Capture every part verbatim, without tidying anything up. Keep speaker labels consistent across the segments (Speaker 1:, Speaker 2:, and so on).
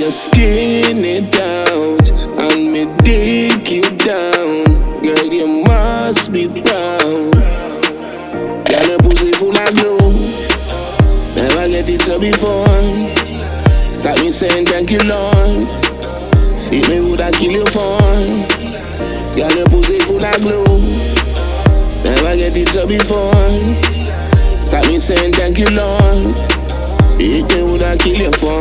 Speaker 1: you skin it out and me dig you down, girl, you must be proud. Girl, your pussy full of glow, never get it so before. Stop me saying thank you, Lord. If me woulda kill you for. Girl, your pussy full of glow, never get it so before. Stop me saying thank you, Lord. If me woulda kill you for.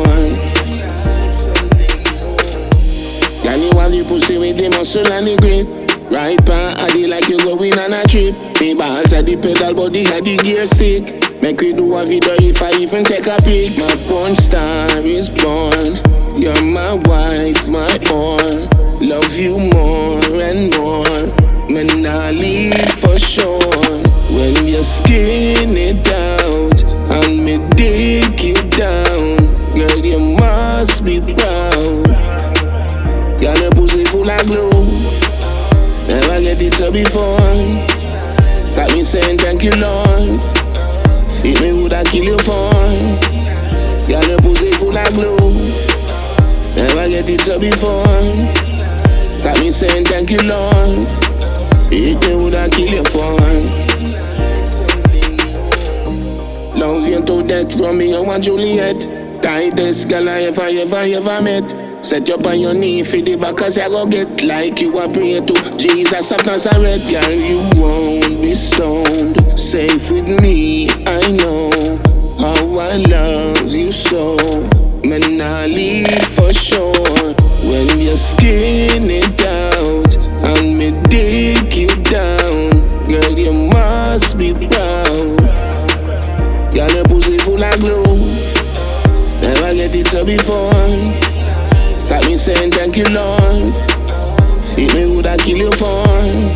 Speaker 1: Girl, you have the pussy with the muscle and the grip. Right pan, I dey like you going on a trip. Me balls at the pedal, body at the gear stick. Make we do a video if I even take a pic. My porn star is born. You're my wife, my all. Love you more and more. Me nah leave for sure. When you skin it out and me dig you down, girl, you must be proud. Girl, your pussy full of glow, never get it so before. Stop me saying thank you, Lord. If me woulda kill you for. Girl, your pussy full of glow, never get it so before. Stop me saying thank you, Lord. If me woulda kill you for. Love you to death, Romeo and Juliet. Tightest girl I ever, ever, ever met. Set you up on your knee for the back as I go get. Like you a pray to Jesus of Nazareth. Girl, you won't be stoned. Safe with me, I know how I love you so. Me nah leave for sure. When you skin it out and me dig you down, girl, you must be proud. Girl, your pussy full of glow, never get it so before. Stop me saying thank you, Lord. If me woulda kill you for.